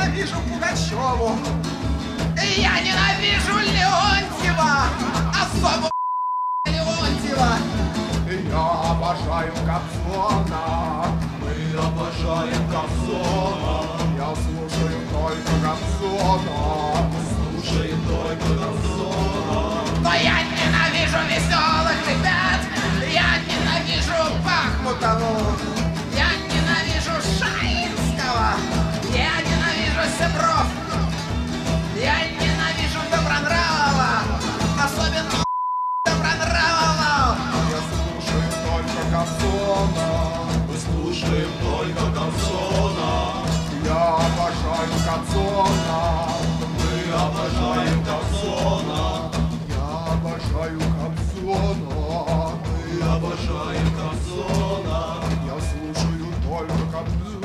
ненавижу Пугачеву. Я ненавижу Леонтьева, особо Леонтьева. Я обожаю Кобзона. Мы обожаем Кобзона. Я слушаю только Кобзона. Слушаю только Кобзона. Но я ненавижу веселых ребят. Я ненавижу Бахмутову. Я ненавижу Шаинского. Я ненавижу Сябров. Я ненавижу Добронравова. Особенно Добронравова. Я слушаю только Кобзона. Мы слушаем только Кобзона. Я обожаю Кобзона. Мы обожаем Кобзона. Я обожаю Кобзона. Мы обожаем Кобзона. Я слушаю только Кобзона.